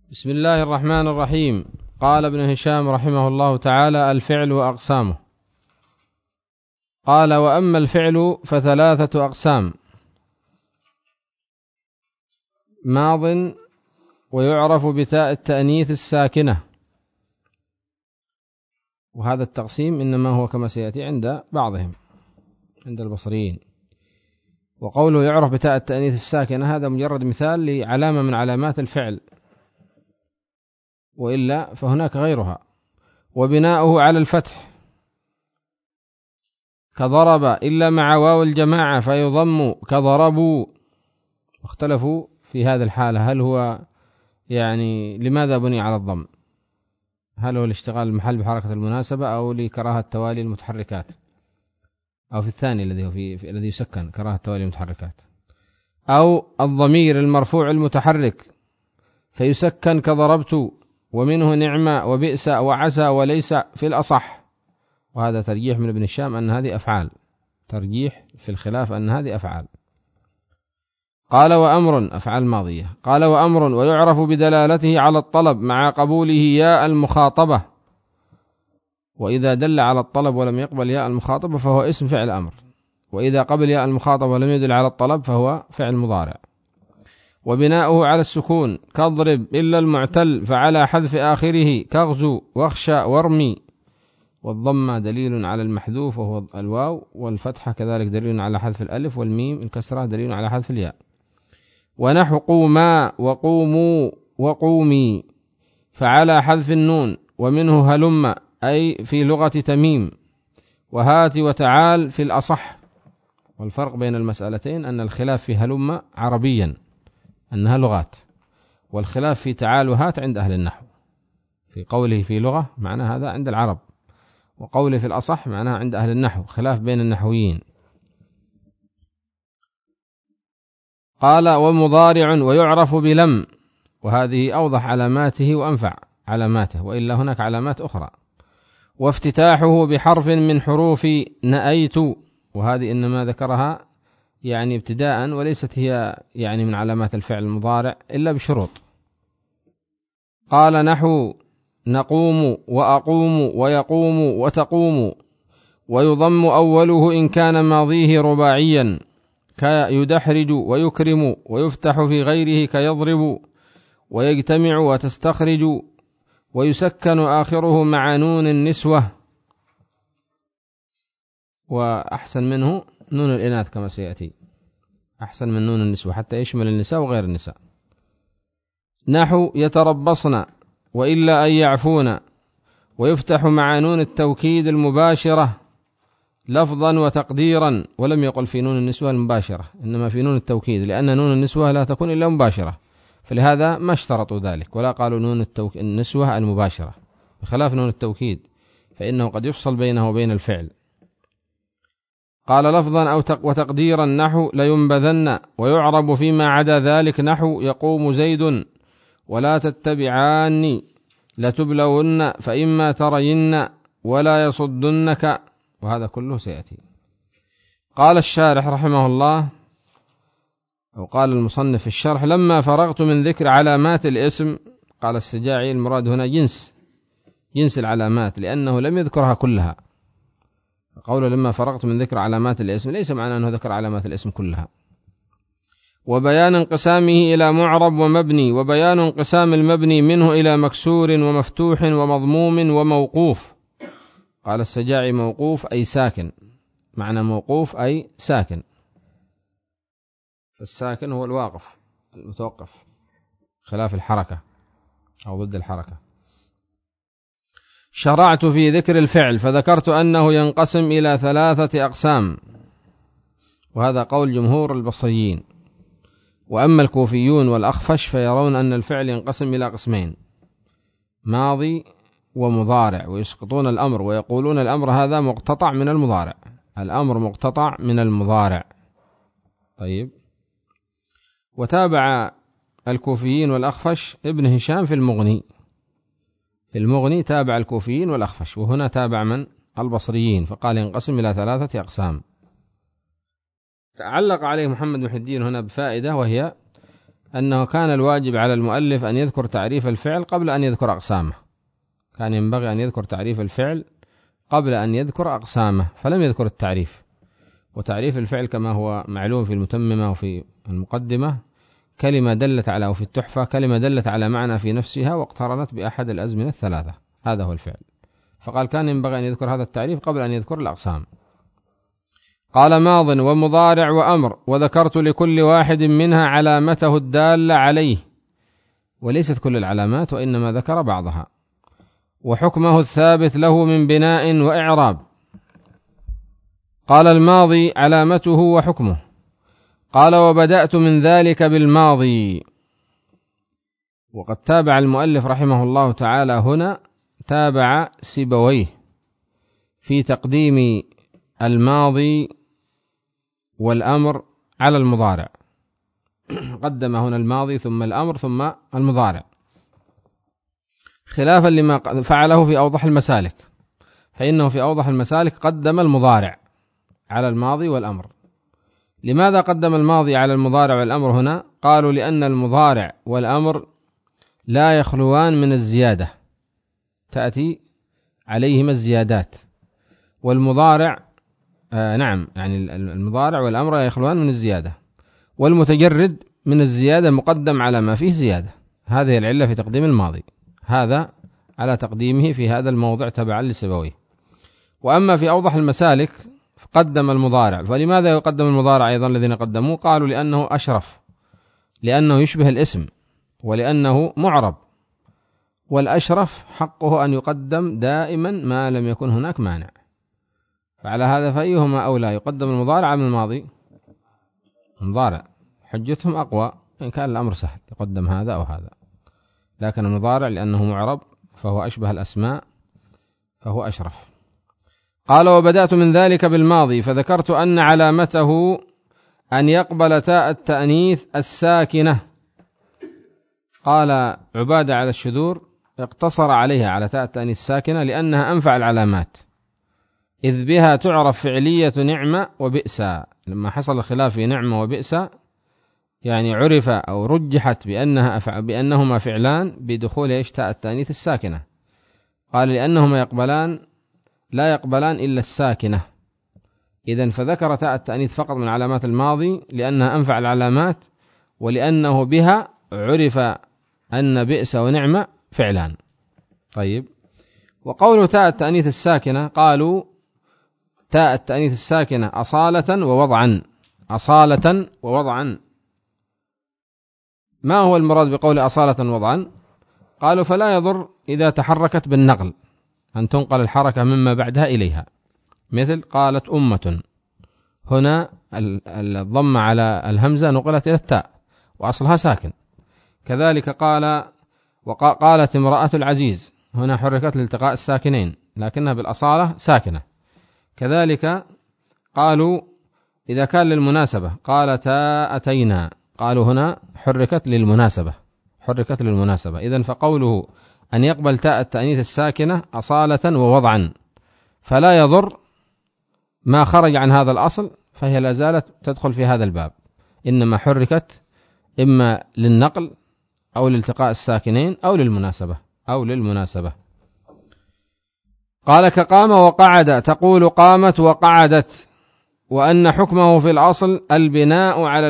بسم الله الرحمن الرحيم. قال ابن هشام رحمه الله تعالى: الفعل وأقسامه. قال: وأما الفعل فثلاثة أقسام: ماض، ويعرف بتاء التأنيث الساكنة، وهذا التقسيم إنما هو كما سيأتي عند بعضهم، عند البصريين. وقوله يعرف بتاء التأنيث الساكنة هذا مجرد مثال لعلامة من علامات الفعل، وإلا فهناك غيرها. وبناؤه على الفتح كضرب، إلا مع واو الجماعة فيضم كضربوا. واختلفوا في هذه الحالة، هل هو لماذا بني على الضم؟ هل هو لاشتغال المحل بحركة المناسبة، أو لكراهة توالي المتحركات، أو في الثاني الذي هو الذي يسكن كراهة توالي المتحركات، أو الضمير المرفوع المتحرك فيسكن كضربت، ومنه نعمة وبئس وعسى وليس في الأصح. وهذا ترجيح من ابن الشام أن هذه أفعال، ترجيح في الخلاف أن هذه أفعال. قال: وأمر، أفعال ماضية. قال: وأمر، ويعرف بدلالته على الطلب مع قبوله ياء المخاطبة، وإذا دل على الطلب ولم يقبل ياء المخاطبة فهو اسم فعل أمر، وإذا قبل ياء المخاطبة ولم يدل على الطلب فهو فعل مضارع. وبناؤه على السكون كاضرب إلا المعتل فعلى حذف آخره كاغزو واخشى وارمي. والضمة دليل على المحذوف وهو الواو، والفتحة كذلك دليل على حذف الألف، والميم الكسرة دليل على حذف الياء. ونحو قوما وقوموا وقومي فعلى حذف النون، ومنه هلم أي في لغة تميم، وهات وتعال في الأصح. والفرق بين المسألتين أن الخلاف في هلم عربيا أنها لغات، والخلاف في تعال وهات عند أهل النحو. في قوله في لغة معنى هذا عند العرب، وقوله في الأصح معناه عند أهل النحو، خلاف بين النحويين. قال: ومضارع ويعرف بلم، وهذه أوضح علاماته وأنفع علاماته، وإلا هناك علامات أخرى. وافتتاحه بحرف من حروف نأيت، وهذه إنما ذكرها ابتداء، وليست هي من علامات الفعل المضارع إلا بشروط. قال: نحو نقوم وأقوم ويقوم وتقوم، ويضم أوله إن كان ماضيه رباعيا كيدحرج ويكرم، ويفتح في غيره كيضرب ويجتمع وتستخرج، ويسكن آخره مع نون النسوة، وأحسن منه نون الإناث كما سيأتي، أحسن من نون النسوة حتى يشمل النساء وغير النساء. نحو يتربصن وإلا أن يعفون، ويفتح مع نون التوكيد المباشرة لفظا وتقديرا، ولم يقل في نون النسوة المباشرة، إنما في نون التوكيد، لأن نون النسوة لا تكون إلا مباشرة، فلهذا ما اشترطوا ذلك ولا قالوا نون النسوة المباشرة، بخلاف نون التوكيد فإنه قد يفصل بينه وبين الفعل. قال: لفظا أو وتقديرا، نحو لينبذن، ويعرب فيما عدا ذلك، نحو يقوم زيد ولا تتبعاني لتبلون فإما ترين ولا يصدنك، وهذا كله سيأتي. قال الشارح رحمه الله، أو قال المصنف في الشرح: لما فرغت من ذكر علامات الاسم، قال السجاعي المراد هنا جنس العلامات، لأنه لم يذكرها كلها. قوله لما فرغت من ذكر علامات الاسم ليس معنى أنه ذكر علامات الاسم كلها. وبيان انقسامه إلى معرب ومبني، وبيان انقسام المبني منه إلى مكسور ومفتوح ومضموم وموقوف. قال السجاعي: موقوف أي ساكن، معنى موقوف أي ساكن، فالساكن هو الواقف المتوقف، خلاف الحركة أو ضد الحركة. شرعت في ذكر الفعل فذكرت أنه ينقسم إلى 3 أقسام، وهذا قول جمهور البصريين. وأما الكوفيون والأخفش فيرون أن الفعل ينقسم إلى قسمين: ماضي ومضارع، ويسقطون الأمر ويقولون الأمر هذا مقتطع من المضارع، الأمر مقتطع من المضارع. طيب. وتابع الكوفيين والأخفش ابن هشام في المغني تابع الكوفيين والأخفش، وهنا تابع من؟ البصريين، فقال ينقسم إلى 3 أقسام. تعلق عليه محمد محي الدين هنا بفائدة، وهي أنه كان الواجب على المؤلف أن يذكر تعريف الفعل قبل أن يذكر أقسامه، كان ينبغي أن يذكر تعريف الفعل قبل أن يذكر أقسامه، فلم يذكر التعريف. وتعريف الفعل كما هو معلوم في المتممة وفي المقدمة كلمة دلت على، وفي التحفة كلمة دلت على معنى في نفسها واقترنت بأحد الأزمنة الثلاثة، هذا هو الفعل. فقال كان ينبغي أن يذكر هذا التعريف قبل أن يذكر الأقسام. قال ماض ومضارع وأمر، وذكرت لكل واحد منها علامته الدالة عليه، وليست كل العلامات وإنما ذكر بعضها، وحكمه الثابت له من بناء وإعراب. قال الماضي علامته وحكمه. قال وبدأت من ذلك بالماضي. وقد تابع المؤلف رحمه الله تعالى هنا، تابع سيبويه في تقديم الماضي والأمر على المضارع، قدم هنا الماضي ثم الأمر ثم المضارع، خلافا لما فعله في أوضح المسالك، فإنه في أوضح المسالك قدم المضارع على الماضي والأمر. لماذا قدم الماضي على المضارع والأمر هنا؟ قالوا لأن المضارع والأمر لا يخلوان من الزيادة، تأتي عليهما الزيادات، والمضارع نعم يعني المضارع والأمر لا يخلوان من الزيادة، والمتجرد من الزيادة مقدم على ما فيه زيادة. هذه العلة في تقديم الماضي، هذا على تقديمه في هذا الموضع تبعا لسيبويه. وأما في أوضح المسالك قدم المضارع. فلماذا يقدم المضارع أيضا الذين قدموه؟ قالوا لأنه أشرف، لأنه يشبه الاسم، ولأنه معرب، والأشرف حقه أن يقدم دائما ما لم يكن هناك مانع. فعلى هذا فأيهما أولى، يقدم المضارع من الماضي؟ المضارع، حجتهم أقوى، إن كان الأمر سهل يقدم هذا أو هذا، لكن المضارع لأنه معرب فهو أشبه الأسماء فهو أشرف. قال وبدأت من ذلك بالماضي، فذكرت أن علامته أن يقبل تاء التأنيث الساكنة. قال عبادة على الشذور اقتصر عليها على تاء التأنيث الساكنة لأنها أنفع العلامات، إذ بها تعرف فعلية نعمة وبئسا. لما حصل الخلاف في نعمة وبئسا يعني عرف أو رجحت بأنهما فعلان بدخول تاء التأنيث الساكنة. قال لأنهما لا يقبلان إلا الساكنة، إذن فذكر تاء التأنيث فقط من علامات الماضي لأنها أنفع العلامات، ولأنه بها عرف أن بئس ونعمة فعلان. طيب، وقول تاء التأنيث الساكنة، قالوا تاء التأنيث الساكنة أصالة ووضعا. أصالة ووضعا، ما هو المراد بقول أصالة ووضعا؟ قالوا فلا يضر إذا تحركت بالنقل أن تنقل الحركة مما بعدها إليها، مثل قالت أمة، هنا الضم على الهمزة نقلت إلى التاء وأصلها ساكن. كذلك وقالت امرأة العزيز، هنا حركت لالتقاء الساكنين لكنها بالأصالة ساكنة. كذلك قالوا إذا كان للمناسبة، قالتا أتينا، قالوا هنا حركت للمناسبة. إذن فقوله أن يقبل تاء التأنيث الساكنة أصالة ووضعا، فلا يضر ما خرج عن هذا الأصل، فهي لا زالت تدخل في هذا الباب، إنما حركت إما للنقل أو لالتقاء الساكنين أو للمناسبة. قال كقام وقعد، تقول قامت وقعدت، وأن حكمه في الأصل البناء على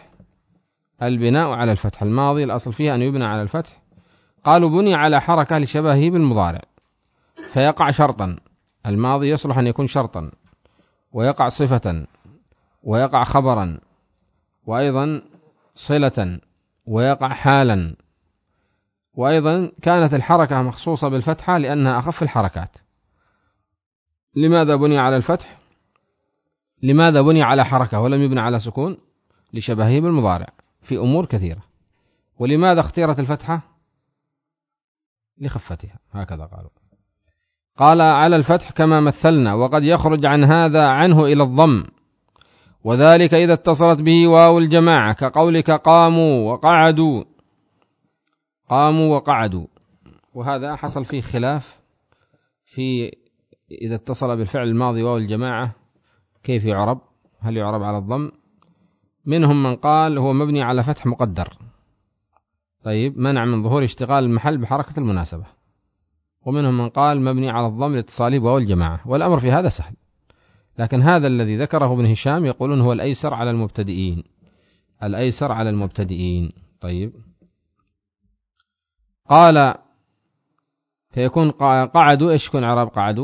الفتح. الماضي الأصل فيه أن يبنى على الفتح. قالوا بني على حركة لشبهه بالمضارع فيقع شرطا، الماضي يصلح أن يكون شرطا، ويقع صفة، ويقع خبرا، وأيضا صلة، ويقع حالا. وأيضا كانت الحركة مخصوصة بالفتحة لأنها أخف الحركات. لماذا بني على الفتح؟ لماذا بني على حركة ولم يبنى على سكون؟ لشبهه بالمضارع في أمور كثيرة. ولماذا اختيرت الفتحة؟ لخفتها، هكذا قالوا. قال على الفتح كما مثلنا، وقد يخرج عن هذا عنه إلى الضم، وذلك إذا اتصلت به واو الجماعة، كقولك قاموا وقعدوا. وهذا حصل فيه خلاف في إذا اتصل بالفعل الماضي واو الجماعة كيف يعرب، هل يعرب على الضم؟ منهم من قال هو مبني على فتح مقدر طيب منع من ظهور اشتغال المحل بحركة المناسبة، ومنهم من قال مبني على الضم لاتصاله بواو الجماعة، والأمر في هذا سهل، لكن هذا الذي ذكره ابن هشام يقولون هو الأيسر على المبتدئين، الأيسر على المبتدئين. طيب قال فيكون قعدوا، إيش يكون إعراب قعدوا؟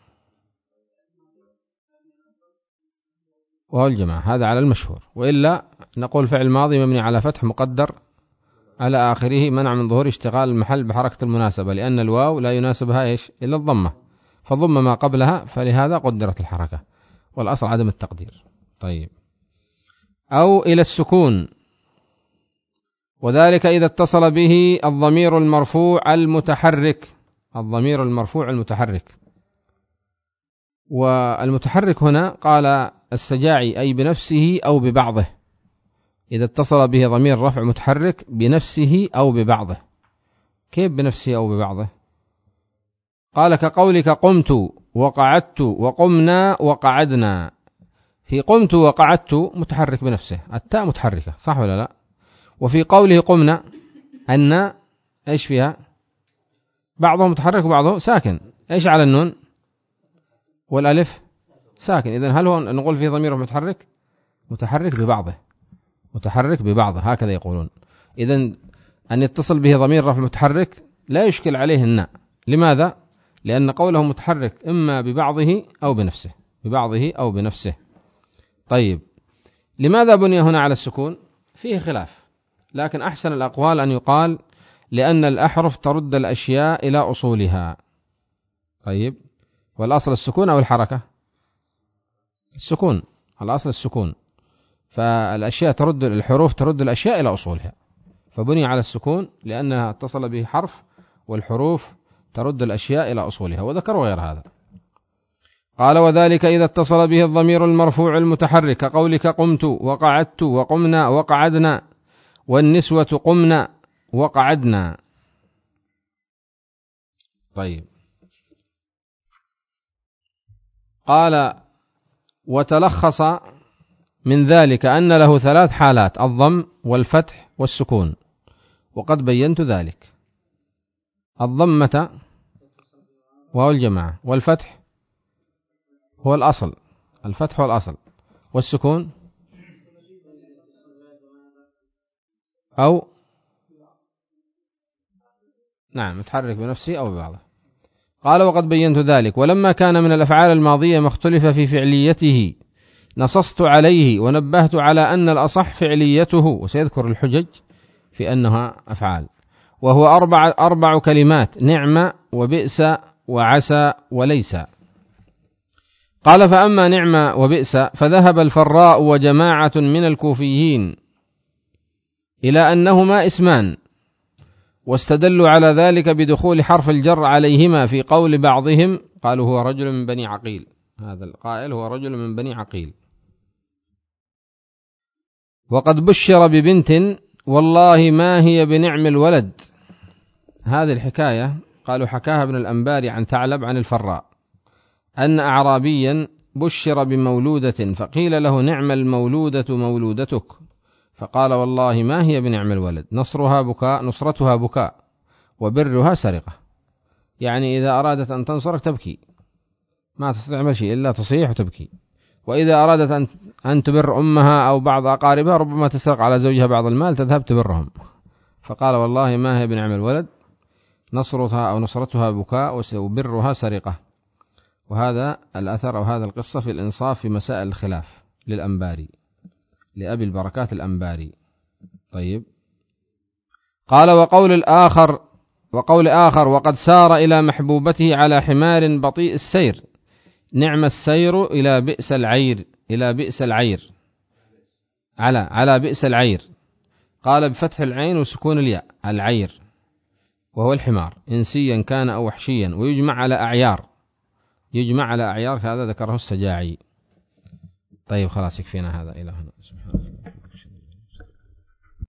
وهو الجماعة، هذا على المشهور، وإلا نقول فعل ماضي مبني على فتح مقدر على آخره منع من ظهور اشتغال المحل بحركة المناسبة، لأن الواو لا يناسبها إيش إلا الضمة، فضم ما قبلها، فلهذا قدرت الحركة، والأصل عدم التقدير. طيب أو إلى السكون، وذلك إذا اتصل به الضمير المرفوع المتحرك، الضمير المرفوع المتحرك، والمتحرك هنا قال السجاعي أي بنفسه أو ببعضه، إذا اتصل به ضمير رفع متحرك بنفسه أو ببعضه. كيف بنفسه أو ببعضه؟ قال كقولك قمت وقعدت وقمنا وقعدنا، في قمت وقعدت متحرك بنفسه، التاء متحركة صح ولا لا؟ وفي قوله قمنا أن إيش فيها؟ بعضه متحرك وبعضه ساكن، إيش على النون والألف؟ ساكن. إذن هل هو نقول فيه ضمير متحرك؟ متحرك ببعضه، متحرك ببعضه، هكذا يقولون. إذن أن يتصل به ضمير رفع متحرك لا يشكل عليه الناء. لماذا؟ لأن قوله متحرك إما ببعضه أو بنفسه، ببعضه أو بنفسه. طيب لماذا بني هنا على السكون؟ فيه خلاف، لكن أحسن الأقوال أن يقال لأن الأحرف ترد الأشياء إلى أصولها. طيب والأصل السكون أو الحركة؟ السكون، الأصل السكون، فالأشياء ترد، الحروف ترد الأشياء إلى أصولها، فبني على السكون لأنها اتصل به حرف، والحروف ترد الأشياء إلى أصولها، وذكروا غير هذا. قال وذلك إذا اتصل به الضمير المرفوع المتحرك كقولك قمت وقعدت وقمنا وقعدنا، والنسوة قمنا وقعدنا. طيب قال وتلخص من ذلك أن له ثلاث حالات: الضم والفتح والسكون، وقد بينت ذلك. الضمة وهو الجماعة، والفتح هو الأصل، الفتح هو الأصل، والسكون أو نعم متحرك بنفسه أو ببعضه. قال وقد بينت ذلك، ولما كان من الأفعال الماضية ما اختلف في فعليته نصصت عليه ونبهت على أن الأصح فعليته، وسيذكر الحجج في أنها أفعال، وهو أربع كلمات: نعم وبئس وعسى وليس. قال فأما نعم وبئس فذهب الفراء وجماعة من الكوفيين إلى أنهما اسمان، واستدلوا على ذلك بدخول حرف الجر عليهما في قول بعضهم، قالوا هو رجل من بني عقيل، هذا القائل هو رجل من بني عقيل، وقد بشر ببنت والله ما هي بنعم الولد. هذه الحكاية قالوا حكاها ابن الأنباري عن ثعلب عن الفراء أن أعرابيا بشر بمولودة فقيل له نعم المولودة مولودتك، فقال والله ما هي بنعم الولد، نصرتها بكاء وبرها سرقة. يعني إذا أرادت أن تنصرك تبكي، ما تستعمل شيء إلا تصيح وتبكي، وإذا أرادت أن تبر أمها أو بعض أقاربها ربما تسرق على زوجها بعض المال تذهب تبرهم. فقال والله ما هي بنعم الولد، نصرتها بكاء وبرها سرقة. وهذا الأثر أو هذا القصة في الإنصاف في مسائل الخلاف للأنباري، لأبي البركات الأنباري. طيب قال وقول آخر وقد سار إلى محبوبته على حمار بطيء السير، نعم السير إلى بئس العير، إلى بئس العير، على بئس العير. قال بفتح العين وسكون الياء، العير وهو الحمار إنسيا كان أو وحشيا، ويجمع على أعيار، يجمع على أعيار، هذا ذكره السجاعي. طيب خلاص يكفينا هذا إلى هنا. سبحان الله.